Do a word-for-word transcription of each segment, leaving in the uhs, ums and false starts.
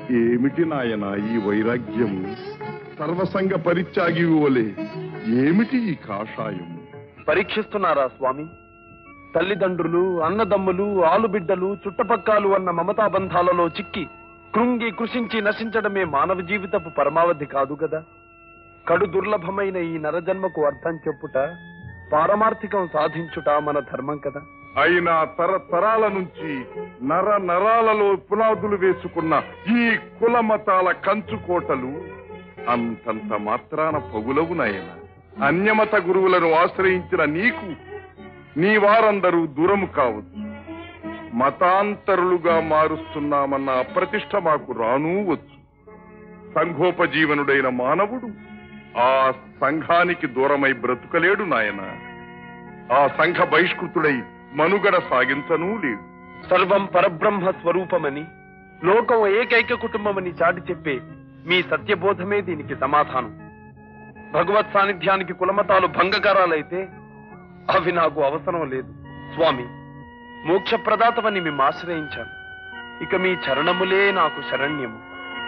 ఏమిటి నాయన ఈ వైరాగ్యం? సర్వసంగ పరిత్యాగి వలె ఏమిటి ఈ కాషాయం? పరీక్షిస్తున్నారా స్వామి? తల్లిదండ్రులు, అన్నదమ్ములు, ఆలుబిడ్డలు, చుట్టపక్కాలు అన్న మమతాబంధాలలో చిక్కి కృంగి కృషించి నశించడమే మానవ జీవితపు పరమావధి కాదు గదా. కడు దుర్లభమైన ఈ నరజన్మకు అర్థం చెప్పుట, పారమార్థికం సాధించుట మన ధర్మం కదా. అయినా తరతరాల నుంచి నర నరాలలో పునాదులు వేసుకున్న ఈ కుల మతాల కంచుకోటలు అంతంత మాత్రాన పగులవు నాయన. అన్యమత గురువులను ఆశ్రయించిన నీకు నీ వారందరూ దూరము కావచ్చు. మతాంతరులుగా మారుస్తున్నామన్న అప్రతిష్ట మాకు రానూ వచ్చు. సంఘోపజీవనుడైన మానవుడు ఆ సంఘానికి దూరమై బ్రతుకలేడు నాయన. ఆ సంఘ బహిష్కృతుడై మనుగడ సాగించనూ లేడు. సర్వం పరబ్రహ్మ స్వరూపమని, లోకం ఏకైక కుటుంబమని చాటి చెప్పే మీ సత్యబోధమే దీనికి సమాధానం. భగవత్ సాన్నిధ్యానికి కులమతాలు భంగకరాలైతే అవి నాకు అవసరం లేదు స్వామి. మోక్షప్రదాతమని మేము ఆశ్రయించాను. ఇక మీ చరణములే నాకు శరణ్యము.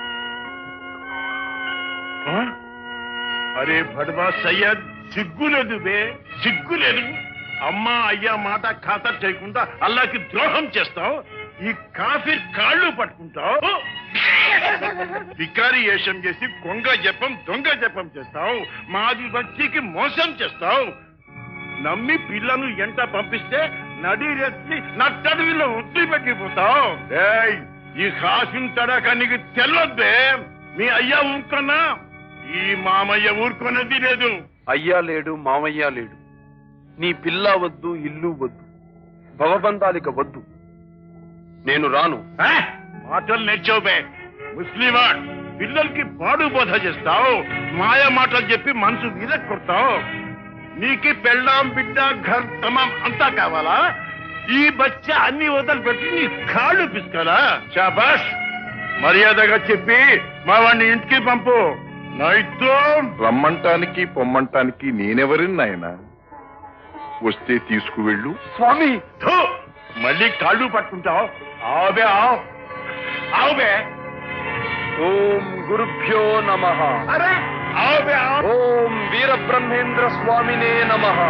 అరే భడ్వా సయ్యద్, సిగ్గులేదు బే, సిగ్గులేదు. అమ్మా అయ్యా మాట ఖాతా చేయకుండా అల్లాకి ద్రోహం చేస్తావు. ఈ కాఫీర్ కాళ్ళు పట్టుకుంటావు. వికారి వేషం చేసి కొంగ జపం దొంగ జపం చేస్తావు. మాది భక్తికి మోసం చేస్తావు. నమ్మి పిల్లను ఎంట పంపిస్తే నడి రెత్తి నట్టడిలో ఉత్తి పెట్టిపోతావు. ఈ హాసిం తడక నీకు తెల్లొద్దే. మీ అయ్యా ఊరుకున్నా, ఈ మామయ్య ఊరుకున్నది లేదు. అయ్యా లేడు, మామయ్య లేడు. నీ పిల్ల వద్దు, ఇల్లు వద్దు, భవబంధాలిక వద్దు. నేను రాను. మాటలు నేర్చావు బే ముస్లిమాన్. పిల్లలకి పాడు బోధ చేస్తావు. మాయ మాటలు చెప్పి మనసు మీద కొడతావు. నీకి పెళ్ళాం బిడ్డ ఘర్ తమాం అంతా కావాలా? ఈ బచ్చా అన్ని వదలు నీ కాళ్ళు పిసుకోవాలా? శాబాష్, మర్యాదగా చెప్పి మా వాడిని ఇంటికి పంపు. నైతో రమ్మంటానికి పొమ్మంటానికి నేనెవరిని నాయన? వస్తే తీసుకువెళ్ళు. స్వామి, మళ్ళీ కాళ్ళు పట్టుకుంటావు. ఆవే ఆవ్ ఆవే. ఓం గురుభ్యో నమః. అరే ఆవే ఆవ్. ఓం వీరబ్రహ్మేంద్ర స్వామినే నమః.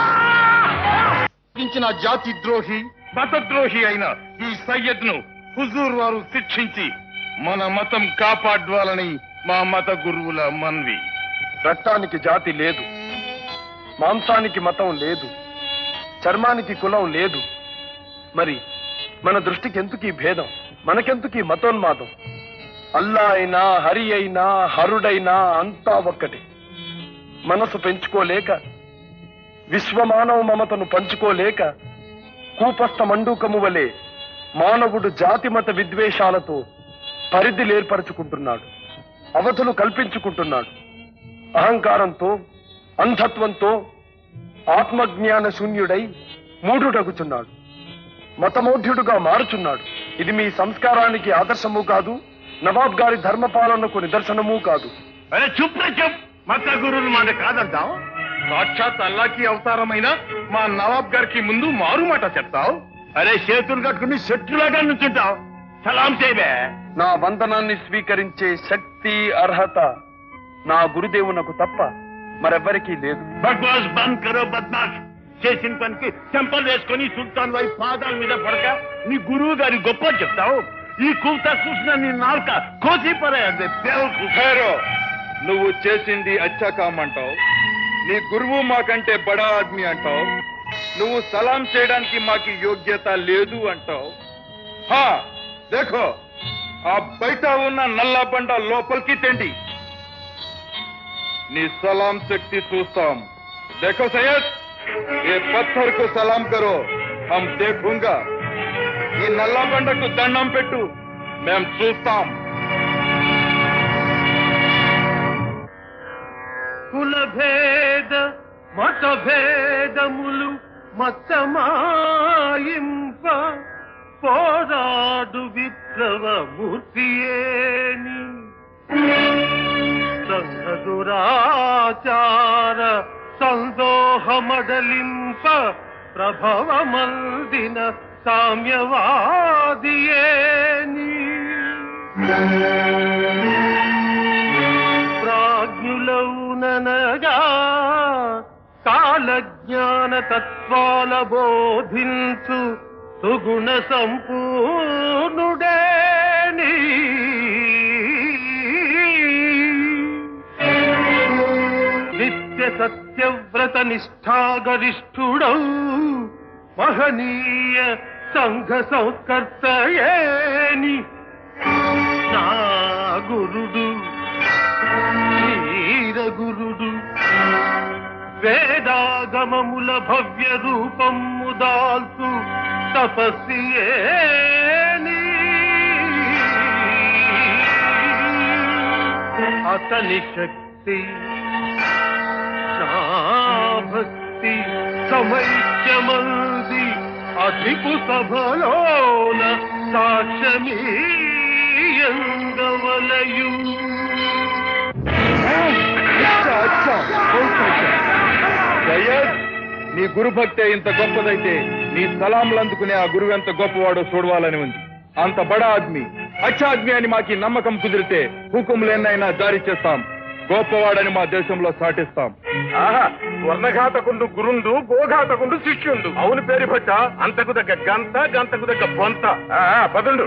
జాతి ద్రోహి, మతద్రోహి అయిన ఈ సయ్యద్ ను హుజూర్ వారు శిక్షించి మన మతం కాపాడాలని మా మత గురువుల మన్వి. రక్తానికి జాతి లేదు, మాంసానికి మతం లేదు, చర్మానికి కులం లేదు. మరి మన దృష్టికి ఎందుకు ఈ భేదం? మనకెందుకు ఈ మతోన్మాదం? అల్లా అయినా, హరి అయినా, హరుడైనా అంతా ఒక్కటే. మనసు పెంచుకోలేక, విశ్వమానవ మమతను పంచుకోలేక, కూపస్థ మండూకము వలె మానవుడు జాతి మత విద్వేషాలతో పరిధిలు ఏర్పరచుకుంటున్నాడు, అవధులు కల్పించుకుంటున్నాడు. అహంకారంతో, అంధత్వంతో ఆత్మజ్ఞాన శూన్యుడై మూఢుడగుచున్నాడు, మతమౌఢ్యుడుగా మారుచున్నాడు. ఇది మీ సంస్కారానికి ఆదర్శము కాదు, నవాబ్ గారి ధర్మపాలనకు నిదర్శనము కాదు. అరే చుప్ చెప్, మత గురువుల మాట కాదంటావు. సాక్షాత్ అల్లాకి అవతారమైన మా నవాబ్ గారికి ముందు మారు మాట చెప్తావు. అరే చేతులు కట్టుకుని శత్రులాగా నుంచుంటావు. సలాం చేయబే. నా వందనాన్ని స్వీకరించే శక్తి, అర్హత నా గురుదేవునకు తప్ప మరెవ్వరికీ లేదు. బక్వాస్ బంద్ కరో బద్మాష్. చేసిన పనికి చెంపలు వేసుకుని సుల్తాన్ వారి పాదాల మీద పడక నీ గురువు గారి గొప్ప చెప్తావు. ఈ కూత చూసిన నీ నాలుక కోసి పరే. నువ్వు చేసింది అచ్చా కామంటావు, నీ గురువు మాకంటే బడా ఆద్మీ అంటావు, నువ్వు సలాం చేయడానికి మాకి యోగ్యత లేదు అంటావు. హా దేఖో, ఆ బయట ఉన్న నల్ల బండ లోపలికి తెండి, నీ సలాం శక్తి చూస్తాం. देखो सैयद, ये पत्थर को सलाम करो, हम देखूंगा. ఈ నల్ల బండకు దండం పెట్టు, మేం చూస్తాం. కుల భేద మత భేదములు మతమాయింప పోరాడు విప్లవ మూర్తియేని సంఘ దురాచార సందోహమడలింప ప్రభవమల్దిన సామ్యవాదియేని ప్రాజ్ఞులౌననగా కాలజ్ఞాన తత్వాల బోధించు సుగుణ సంపూర్ణుడేని నిత్య సత్యవ్రత నిష్ఠాగరిష్ఠుడౌ మహనీయ సంఘ సంస్కర్తయేని నా గురుడు వీరగురుడు వేదాగమముల భవ్య రూపము దాల్చు తపస్సియేని అతని శక్తి నా భక్తి సమైక్యమంది అధిపు సభలోన సాక్ష్యమీయంగవలయు సయ్యద్, నీ గురు భక్తే ఇంత గొప్పదైతే నీ సలాంలు అందుకునే ఆ గురువు ఎంత గొప్పవాడో చూడవాలని ఉంది. అంత బడా ఆద్మీ అచ్చా ఆద్మీ అని మాకి నమ్మకం కుదిరితే హుకుంలేనైనా జారీ చేస్తాం. గొప్పవాడని మా దేశంలో సాటిస్తాం. ఆహా, వర్ణఘాతకుండు గురుండు, గోఘాతకుండు శిష్యుండు. అవును పేరు భట్ట, అంతకు దగ్గ గంత, గంతకు దగ్గ బొంత. పదండు.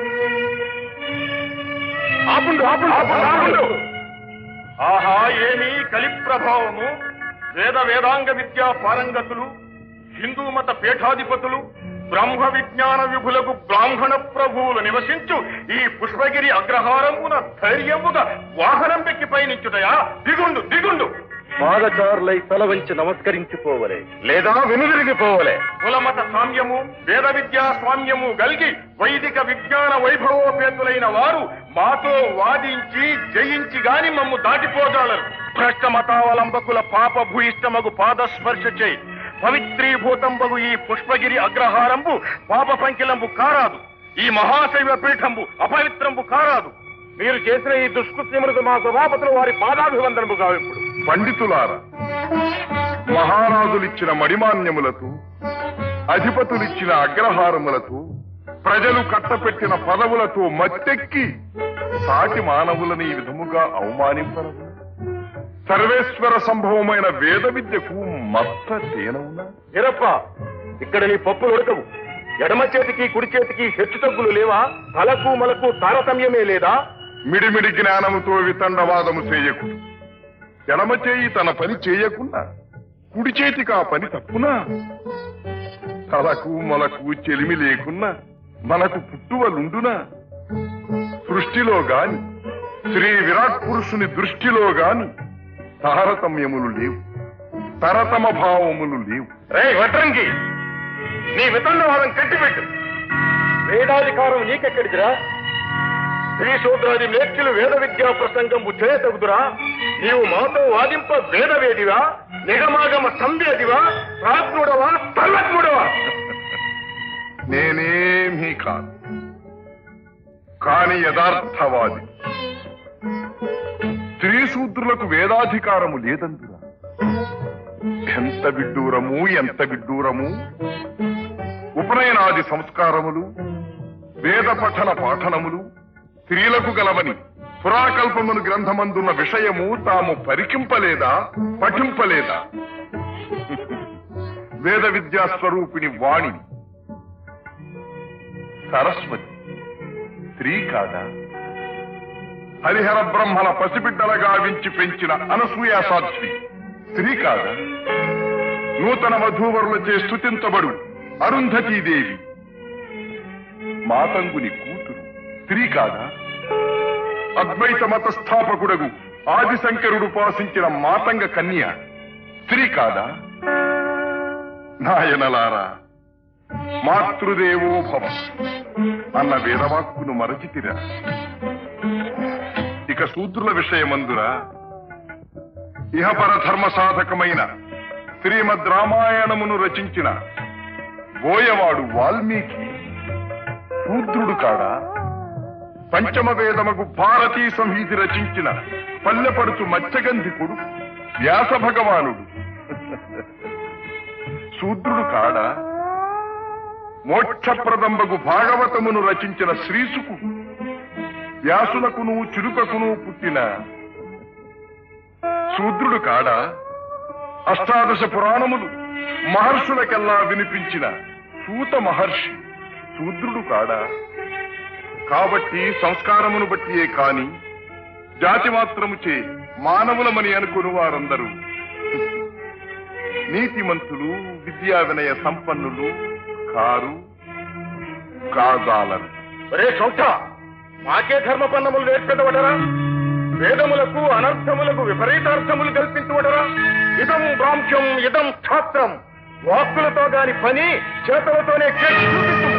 ఆపుండు ఆపుండు ఆపుండు. ఆహా, ఏమి కలి ప్రభావము! వేద వేదాంగ విద్యా పారంగతులు, హిందూ మత పీఠాధిపతులు, బ్రహ్మ విజ్ఞాన విభులకు బ్రాహ్మణ ప్రభువులు నివసించు ఈ పుష్పగిరి అగ్రహారమున ధైర్యముగా వాహనం పెక్కి పయనించుటయా? దిగుండు దిగుండు. పాదచారులై తల వంచి నమస్కరించిపోవలే, లేదా వెనుదిరిగిపోవలే. కులమత సామ్యము, వేద విద్యా స్వామ్యము గల్గి వైదిక విజ్ఞాన వైభవోపేతులైన వారు మాతో వాదించి జయించి గాని మమ్ము దాటిపోగలరు. భ్రష్ట మతావలంబకుల పాప భూయిష్టమగు పాదస్పర్శ చేయి పవిత్రీభూతంబగు ఈ పుష్పగిరి అగ్రహారంబు పాప పంకిలంబు కారాదు. ఈ మహాశైవ పీఠంబు అపవిత్రంబు కారాదు. మీరు చేసిన ఈ దుష్కృత్యములకు మా సభాపతులు వారి పాదాభివందనము గావిప్పుడు. పండితులారా, మహారాజులిచ్చిన మడిమాన్యములతో, అధిపతులిచ్చిన అగ్రహారములతో, ప్రజలు కట్టపెట్టిన పదవులతో మత్తెక్కి సాటి మానవులని ఈ విధముగా అవమానింపరు. సర్వేశ్వర సంభవమైన వేద విద్యకు మత్త తేనవునా? వీరప్ప, ఇక్కడ నీ పప్పులు ఉడకవు. ఎడమ చేతికి కుడి చేతికి హెచ్చు తగ్గులు లేవా? తలకు మలకు తారతమ్యమే లేదా? మిడిమిడి జ్ఞానముతో వితండవాదము చేయకు. ఎడమ చేయి తన పని చేయకుండా కుడి చేతికి ఆ పని తప్పునా? తలకు మొలకు చెలిమి లేకున్నా మనకు పుట్టువలుండునా? సృష్టిలో గాని శ్రీ విరాట్ పురుషుని దృష్టిలో గాని తారతమ్యములు లేవు, తరతమ భావములు లేవు. రే వడ్రంగి, నీ వితండవాదం కట్టిపెట్టు. వేదాధికారం నీకెక్కడిదిరా? శ్రీ శూద్రాది మేఖ్యులు వేద విద్యా ప్రసంగంబు చేయతగుదురా? నీవు మాతో వాదింప వేదవేదివా? నిగమాగమ సంవేదివా? ప్రాజ్ఞుడవా? సర్వజ్ఞుడవా? నేనేమీ కాదు, కాని యథార్థవాది. స్త్రీ శూద్రులకు వేదాధికారము లేదందురా. ఎంత విడ్డూరము, ఎంత విడ్డూరము! ఉపనయనాది సంస్కారములు, వేద పఠన పాఠనములు స్త్రీలకు గలవని పురాకల్పమును గ్రంథమందున్న విషయము తాము పరికింపలేదా, పఠింపలేదా? వేద విద్యా స్వరూపిణి వాణి సరస్వతి స్త్రీ కాదా? హరిహర బ్రహ్మల పసిబిడ్డలగా వించి పెంచిన అనసూయ సాధ్వి స్త్రీ కాదా? నూతన వధూవరులచే స్తుతించబడు అరుంధతీదేవి మాతంగుని కూతురు స్త్రీ కాదా? అద్వైత మత స్థాపకుడగు ఆదిశంకరుడు ఉపాసించిన మాతంగ కన్య స్త్రీ కాదా? నాయనలారా, మాతృదేవో భవ అన్న వేదవాక్కును మరచితిరా. ఇక శూద్రుల విషయమందురా, ఇహపర ధర్మ సాధకమైన శ్రీమద్ రామాయణమును రచించిన బోయవాడు వాల్మీకి శూద్రుడు కాడా? పంచమ వేదమగు భారతీ సంహితి రచించిన పల్లెపడుచు మత్స్యగంధికుడు వ్యాస భగవానుడు శూద్రుడు కాడా? మోక్షప్రదంబగు భాగవతమును రచించిన శ్రీసుకుడు వ్యాసులకును చిలుకకును పుట్టిన శూద్రుడు కాడా? అష్టాదశ పురాణములు మహర్షులకెల్లా వినిపించిన సూత మహర్షి శూద్రుడు కాడా? కాబట్టి సంస్కారమును బట్టియే కాని జాతి మాత్రముచే మానవులమని అనుకుని వారందరూ నీతిమంతులు, విద్యా వినయ సంపన్నులు కారు కాజాలరు. ఒరే చౌట, మాకే ధర్మపన్నములు నేర్పెదవడరా? వేదములకు అనర్థములకు విపరీతార్థములు కల్పించవడరా? ఇదం బ్రాహ్మ్యం, ఇదం క్షాత్రం. వాక్కులతో గాని పని చేతులతోనే చేసి చూపించు.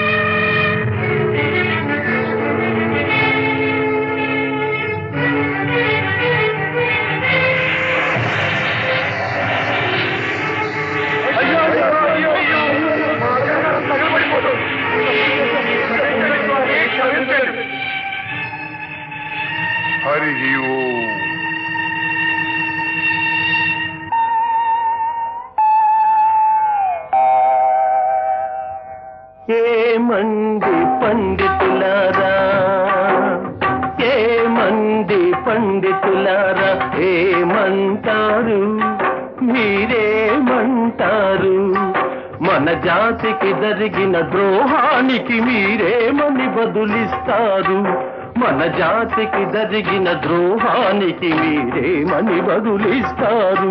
హరి ఓం. ఏమంది పండితులారా, ఏమంది పండితులారా, ఏమంటారు మీరేమంటారు? మన జాతికి జరిగిన ద్రోహానికి మీరేమని బదులిస్తారు? మన జాతికి జరిగిన ద్రోహానికి మీరేమని బదులిస్తారు?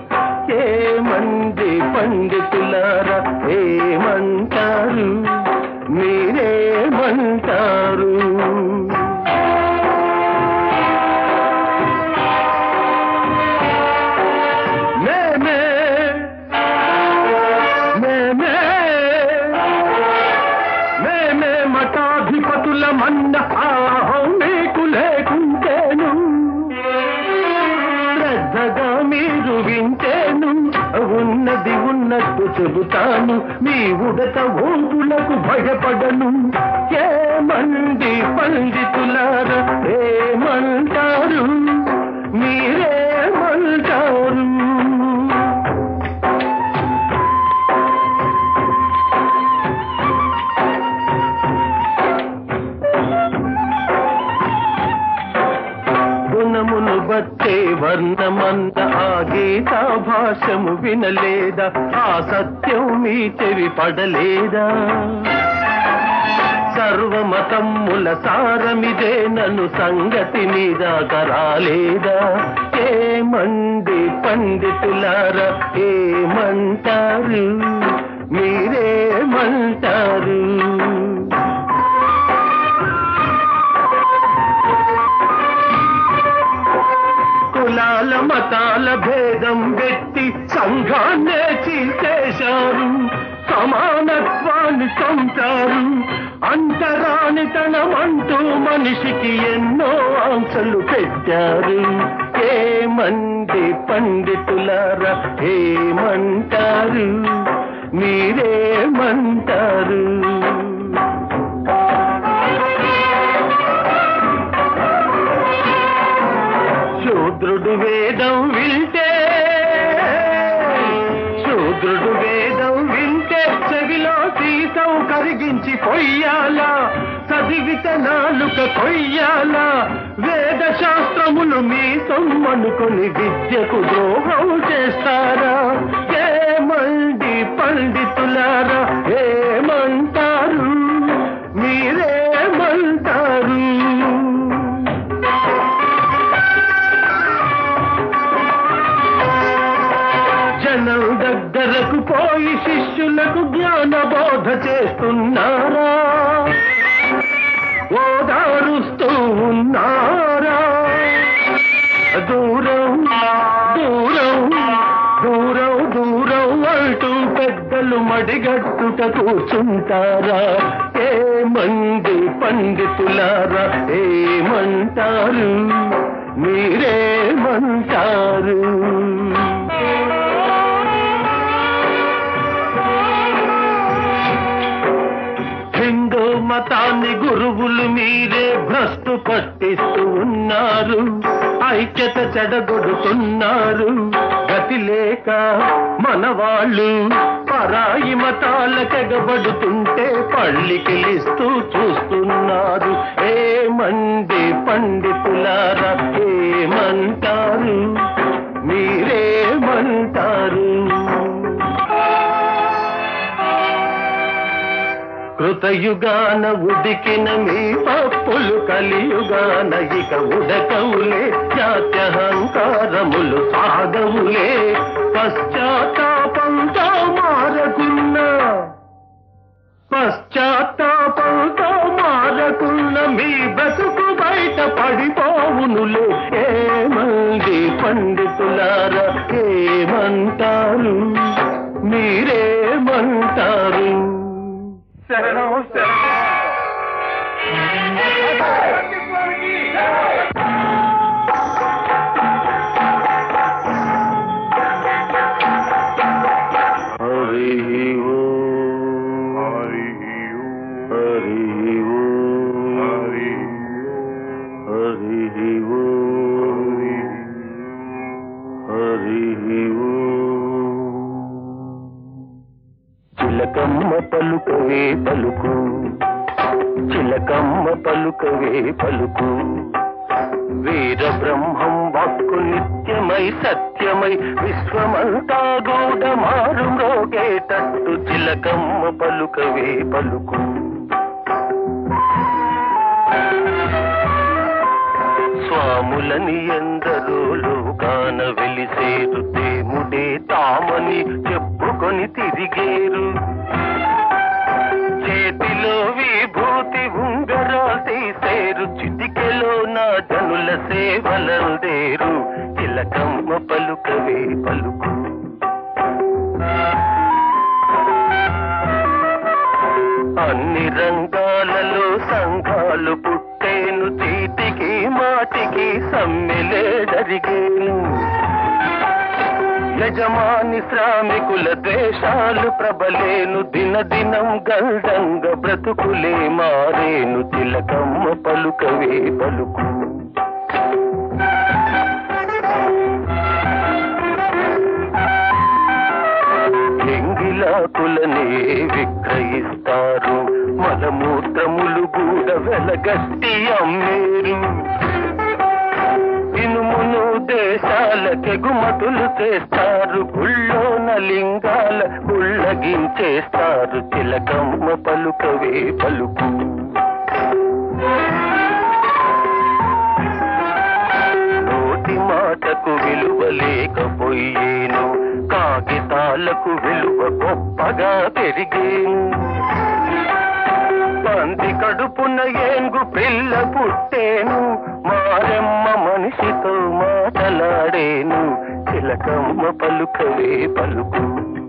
ఏమంది పండితులారా, ఏమంటారు మీరేమంటారు? మేమే మేమే మేమే మఠాధిపతుల మన్న ఆహం మీకు లేకుంటేను, శ్రద్ధగా మీరు వింటేను ఉన్నది ఉన్నట్టు చెబుతాను, మీ ఉడత ఓపులకు భయపడను. ఏమంది పండితులారా, ఏమంటారు మీరేమంటారు? గుణమును బట్టే వర్ణమంత ఆ గీతా భాషము వినలేదా? ఆ సత్యం మీ చెవి పడలేదా? సర్వమతమ్ముల సారమిదే నన్ను సంగతి మీద కరాలేదా? ఏమంది పండితులారా, ఏమంటారు మీరేమంటారు? కులాల మతాల భేదం పెట్టి సంఘాన్నే చీల్చేశారు, సమానత్వాన్ని చంపారు. అంటరానితనమంటూ మనిషికి ఎన్నో ఆంక్షలు పెట్టారు. ఏమంది పండితులారా, ఏమంటారు మీరేమంటారు? శూద్రుడు వేదం వింటే, శూద్రుడు వేదం వింటే చెవిలో సీతం కరిగించి పొయ్యాలా? చదివిత నాలుక కొయ్యాలా? వేద శాస్త్రములు మీ సొమ్మనుకొని విద్యకు ద్రోహం చేస్తారా? ఏమండి పండితులారా, ఏమంటారు మీరేమంటారు? జనం దగ్గరకు పోయి శిష్యులకు జ్ఞాన బోధ చేస్తున్నారా? ఓదారుస్తూ ఉన్నారా? దూరం దూరం దూరం దూరం అంటూ పెద్దలు మడిగట్టుట కూర్చుంటారా? ఏమంది పండితులారా, ఏమంటారు మీరేమంటారు? హిందూ మతాన్ని గురువులు మీరే భ్రష్టు పట్టిస్తూ ఉన్నారు, ఐక్యత చెడగొడుతున్నారు. గతి లేక మన వాళ్ళు పరాయి మతాలకెగబడుతుంటే పళ్ళికిలిస్తూ చూస్తున్నారు. ఏమ ఏమండి పండితులారా ఏమంటారు మీరేమంటారు కృతయుగాన ఉడికిన మీ పప్పులు కలియుగాన ఇక ఉడకవులే జాత్యహంకారములు సాగవులే పశ్చాత్తాపంతో మారకున్నా పశ్చాత్తాపంతో మారకున్న మీ బతుకు బయట పడిపోవునులే ఏమంది పండితులారా ఏమంటారు మీరేమంటారు శరణం శరణం చిలకమ్మ పలుకవే పలుకు చిలకమ్మ పలుకవే పలుకు వీర బ్రహ్మం వాక్కు నిత్యమై సత్యమై విశ్వమంతా గూఢ మారు మ్రోగేటట్టు చిలకమ్మ పలుకవే పలుకు స్వాములని ఎందరో లోకాన వెలిసేరు దేముడే తామని చెప్పుకొని తిరిగేరు చేతిలో విభూతి ఉంగరాలు తీసేరు చిటికెలో నా జనుల సేవలందేరు చిలకమ్మ పలుకవే పలుకు అన్ని రంగాలలో సంఘాలు పుట్టేను చీటికి మాటికి సమ్మెలే జరిగేను యజమాని శ్రామికుల ద్వేషాలు ప్రబలేను దినదినం గల్దంగ బ్రతుకులే మారేను చిలకమ్మ పలుకవే పలుకు ఎంగిలాకులనే విక్రయిస్తారు మలమూత్రములు కూడా వెలగట్టి అమ్మేరు ఇనుమును దేశాలకెగుమతులు చేస్తారు గుళ్ళోన లింగాల గుళ్ళగించేస్తారు చిలకమ్మ పలుకవే పలుకు నోటి మాటకు విలువ లేకపోయేను కాగితాలకు విలువ గొప్పగా పెరిగేను పంది కడుపున ఏంగు పిల్ల పుట్టేను మారెమ్మ మనిషితో మాటలాడేను చిలకమ్మ పలుకవే పలుకు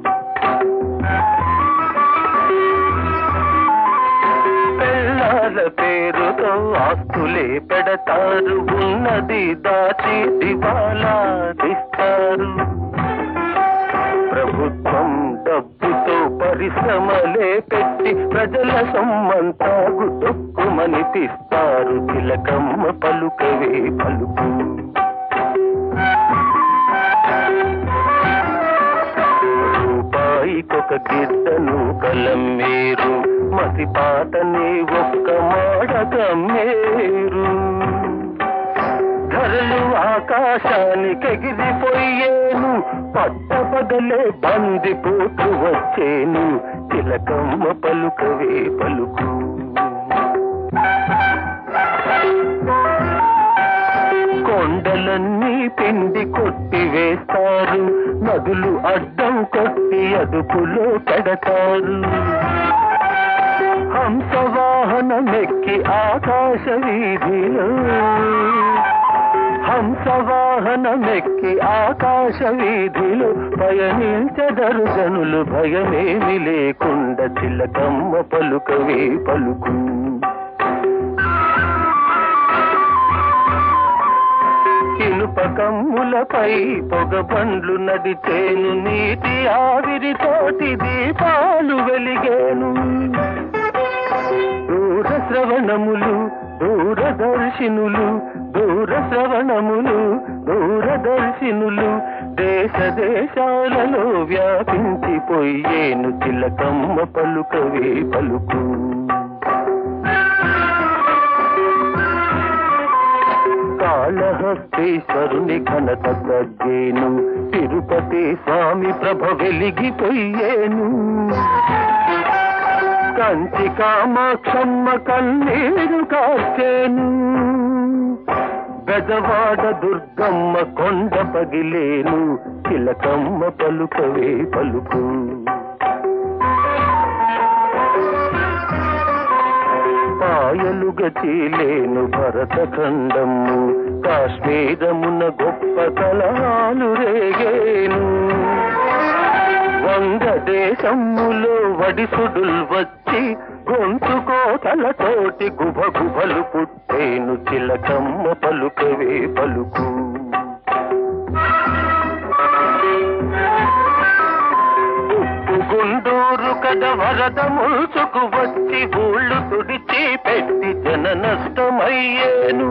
పెళ్ళాల పేరుతో ఆస్తులే పెడతారు ఉన్నది దాచి దివాలా తీస్తారు ప్రభుత్వం డబ్బుతో పరిశ్రమలే పెట్టి ప్రజల సొమ్మంతా గుట్టుమని తీస్తారు చిలకమ్మ పలుకవే పలుకు రూపాయికొక గిద్దను కలమ్మేరు మసి పాటని ఒక్క మాడగమ్మేరు ధరలు ఆకాశానికి ఎగిరిపోయేను పట్టపగలే బందిపోతూ వచ్చేను చిలకమ్మ పలుకవే పలుకు కొండలన్నీ పిండి కొట్టి వేస్తారు నదులు అడ్డం కొట్టి అదుపులో పెడతారు హంసవాహనమెక్కి ఆకాశ వీధిలో హంసవాహనమెక్కి ఆకాశ వీధిలో పయనించెదరు జనులు భయమేమి లేకుండా చిలకమ్మ పలుకవే పలుకు ఇనుపకమ్ములపై పొగ బండ్లు నడిచేను నీటి ఆవిరితోటి దీపాలు వెలిగేను దూర శ్రవణములు దూరదర్శినులు దూర శ్రవణములు దూరదర్శినులు దేశ దేశాలలో వ్యాపించిపోయేను చిలకమ్మ పలుకవే పలుకు శ్రీకాళహస్తీశ్వరుని ఘనత తగ్గేను, తిరుపతి స్వామి ప్రభ వెలిగిపోయేను. కంచి కామాక్షమ్మ కన్నీరు కార్చేను, గజవాడ దుర్గమ్మ కొండ పగిలేను, చిలకమ్మ పలుకవే పలుకు. పాయలుగా చీలేను భరతఖండము, కాశ్మీరమున గొప్ప కళాలు రేగేను. వంగదేశములో వడిసుడుల్ వచ్చి గొంతు కోతలతోటి గుభ గుభలు పుట్టేను, చిలకమ్మ పలుకవే పలుకు. గుండూరు కథ వరద ముల్చుకు వచ్చి ఊళ్ళు తుడిచి పెట్టి జన నష్టమయ్యేను.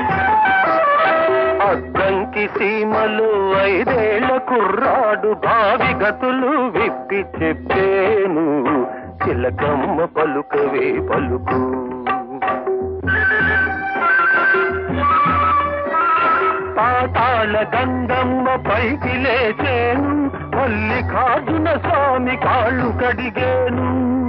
అద్దంకి సీమలు ఐదేళ్ల కుర్రాడు భావి గతులు విప్పి చెప్పేను, చిలకమ్మ పలుకవే పలుకు. పాతాళ గంగమ్మ పైకి లేచేను, మల్లికార్జున స్వామి కాళ్ళు కడిగేను.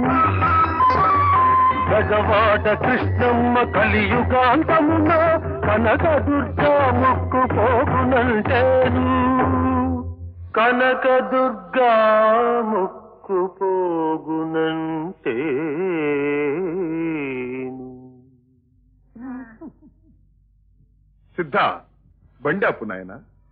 గజవాడ కృష్ణమ్మ కలియుగాంతమున కనక దుర్గా ముక్కు పోగునంటేను, కనక దుర్గా ముక్కు పోగునంటే. సిద్ధ బండాపు నాయన.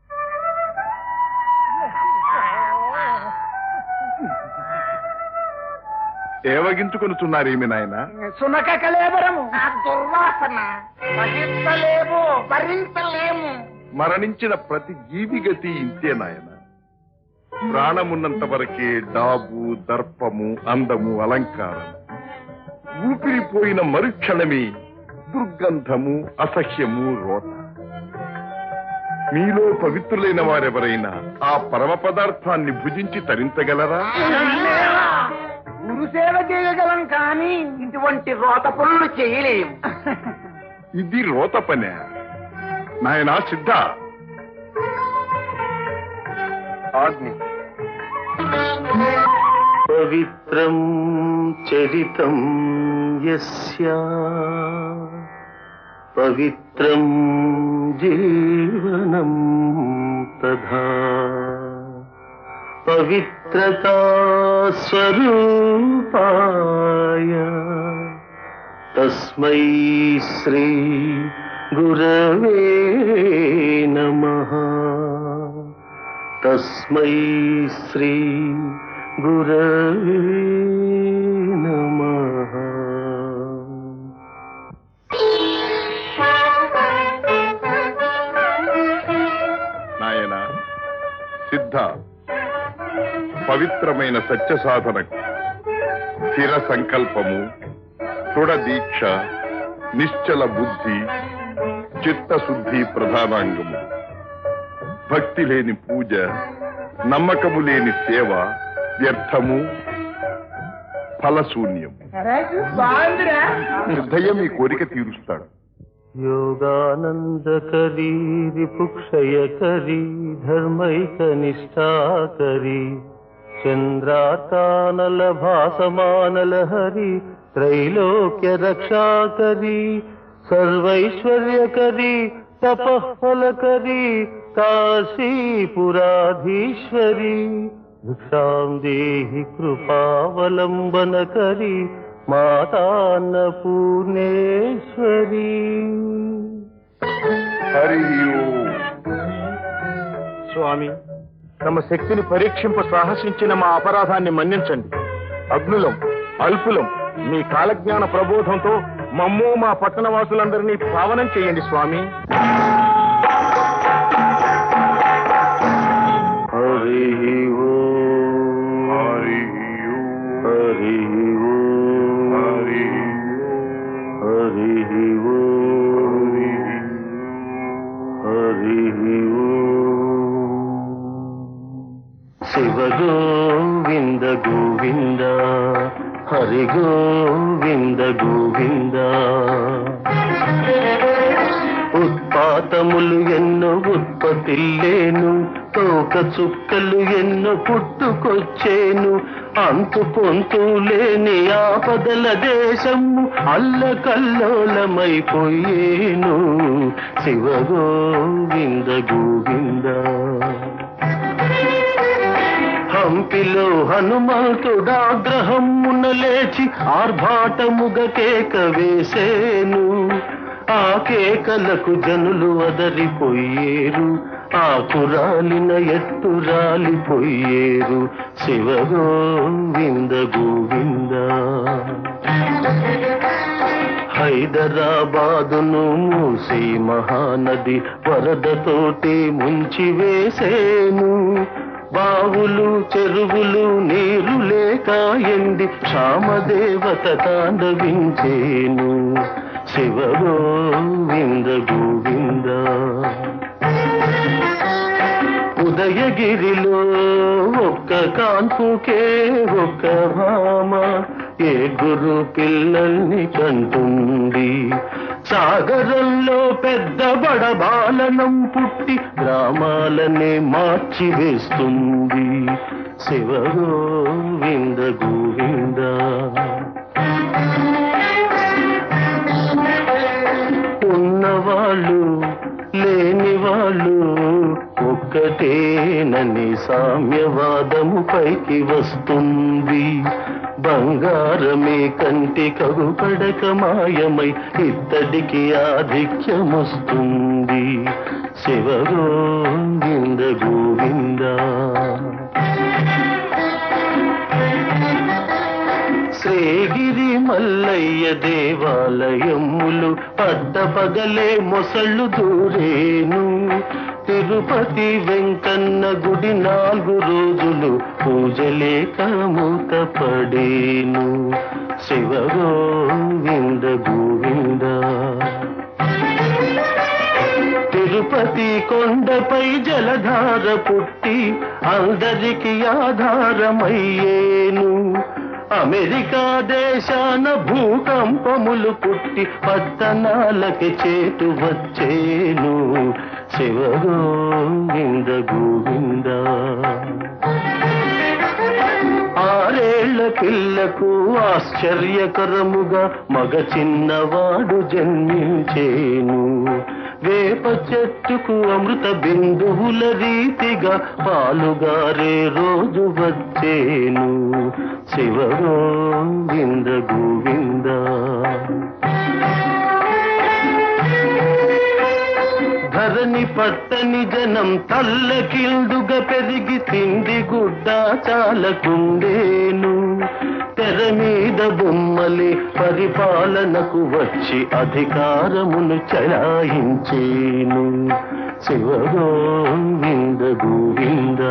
ఏవగించుకొనుచున్నారేమి నాయన? సునక కలేబరము దుర్వాసన భరించలేము భరించలేము. మరణించిన ప్రతి జీవి గతి ఇంతే నాయన. ప్రాణమున్నంత వరకే డాబు దర్పము అందము అలంకారం. ఊపిరిపోయిన మరుక్షణమే దుర్గంధము అసహ్యము రోత. మీలో పవిత్రులైన వారెవరైనా ఆ పరమ పదార్థాన్ని భుజించి తరించగలరా? గురు సేవ చేయగలం కానీ ఇటువంటి రోత పనులు చేయలేము. ఇది రోత పనే నాయనా. సిద్ధ ఆజ్ఞ. పవిత్రం చరితం యస్య పవిత్రం జీవనం తథా పవిత్రతా స్వరూపాయ తస్మై శ్రీ గురవే నమః. తస్మై శ్రీ గురవే నమః. నాయన సిద్ధ, పవిత్రమైన సత్య సాధనకు స్థిర సంకల్పము, దృఢ దీక్ష, నిశ్చల బుద్ధి, చిత్తశుద్ధి ప్రధానాంగము. భక్తి లేని పూజ, నమ్మకము లేని సేవ వ్యర్థము, ఫలశూన్యము. సిద్ధయ్య మీ కోరిక తీరుస్తాడు. योगानंदकरी रिपुक्षयकरी धर्मैकनिष्ठाकरी चंद्रातानल भासमानल हरि त्रैलोक्य रक्षाकरी सर्वैश्वर्यकरी तपःफलकरी काशीपुराधीश्वरी भिक्षां देहि कृपावलंबनकरी మాతాన్నపూర్ణేశ్వరి. హరి ఓం. స్వామి, తమ శక్తిని పరీక్షింప సాహసించిన మా అపరాధాన్ని మన్నించండి. అగ్నులం అల్పులం మీ కాలజ్ఞాన ప్రబోధంతో మమ్ము మా పట్టణవాసులందరినీ పావనం చేయండి స్వామి. హరి ఓం. హరి ఓం. హరి ఓం. హరి హరి ఓం. హరి ఓం. శివ గోవింద గోవింద హరి గోవింద గోవింద. ఉత్పాతం వర్ణములు ఎన్నో ఉత్పత్తిల్లేను, తోక చుక్కలు ఎన్నో పుట్టుకొచ్చేను. అంతు పొంతు లేని ఆపదల దేశము అల్లకల్లోలమైపోయేను. శివ గోవింద గోవింద. హంపిలో హనుమంతుడాగ్రహమున లేచి ఆర్భాటముగ కేక వేసేను. ఆ కేకలకు జనులు వదలిపోయేరు, ఆకురాలిన ఎత్తు రాలిపోయేరు. శివ గోవింద గోవింద. హైదరాబాదును మూసి మహానది వరదతోటి ముంచి వేసేను. బావులు చెరువులు నీరు లేక ఎండి క్షామదేవత తాండవించేను. శివ గోవింద గోవింద. ఉదయగిరిలో ఒక్క కాన్పుకే ఒక్క భామ ఏ గురు పిల్లల్ని కంటుంది. సాగరంలో పెద్ద బడబాలనం పుట్టి గ్రామాలనే మార్చి వేస్తుంది. శివ గోవింద గోవింద. ఉన్నవాళ్ళు లేని వాళ్ళు ఒక్కటేనని సామ్యవాదము పైకి వస్తుంది. బంగారమే కంటి కగుపడక మాయమై ఇత్తడికి ఆధిక్యమొస్తుంది. శివ గోవింద గోవింద. శ్రీగిరి మల్లయ్య దేవాలయములు పట్టపగలే మొసళ్ళు దూరేను. తిరుపతి వెంకన్న గుడి నాలుగు రోజులు పూజలేక మూతపడేను. శివ గోవింద గోవింద. తిరుపతి కొండపై జలధార పుట్టి అందరికి ఆధారమయ్యేను. అమెరికా దేశాన భూకంపములు పుట్టి పట్టణాలకి చేటు వచ్చేను. శివ గోవింద గోవింద. ఆరేళ్ల పిల్లకు ఆశ్చర్యకరముగా మగ చిన్నవాడు జన్మించేను. వేప చెట్టుకు అమృత బిందువుల రీతిగా పాలుగారే రోజు వచ్చేను. శివ గోవింద గోవింద. ధరణి పట్టని జనం తల్లకిల్దుగా పెరిగి తిండి గుడ్డ చాలకుండేను. తెర మీద బొమ్మలే పరిపాలనకు వచ్చి అధికారమును చలాయించేను. శివ గోవింద గోవింద.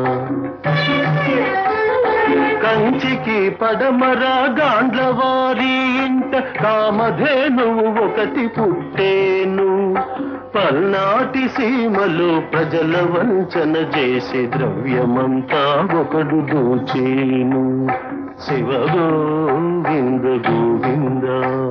కంచికి పడమర గాండ్లవారి ఇంట కామధేనువు ఒకటి పుట్టేను. పల్నాటి సీమలో ప్రజల వంచన చేసి ద్రవ్యమంతా ఒకడు దోచేను. శివ గోవింద గోవింద.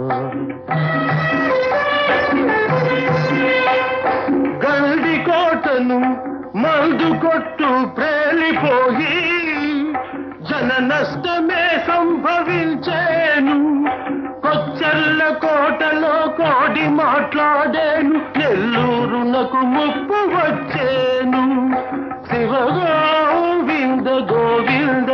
గల్డి కోటను మందు కొట్టు ప్రేలిపోయి జన నష్టమే సంభవించేను. కొచ్చర్ల కోటలో కోడి మాట్లాడేను. నెల్లూరునకు ముప్పు వచ్చేను. శివ గోవింద గోవింద.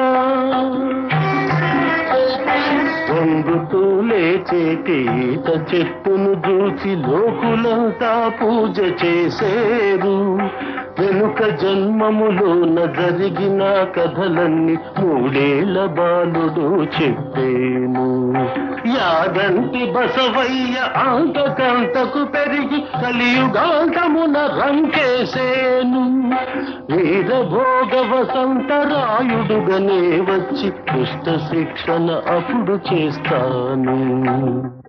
పొంగుతూ లేచేటి ఈత చెట్టును చూచి లోకులంతా పూజ చేసేరు. వెనుక జన్మములోన జరిగిన కథలన్నీ మూడేళ్ల బాలుడు చెప్పేను. యాగంటి బసవయ్య అంతకంతకు పెరిగి కలియుగాంతమున రంకేసేను. వీరభోగ వసంతరాయుడుగనే వచ్చి దుష్ట శిక్షణ అప్పుడు చేస్తాను.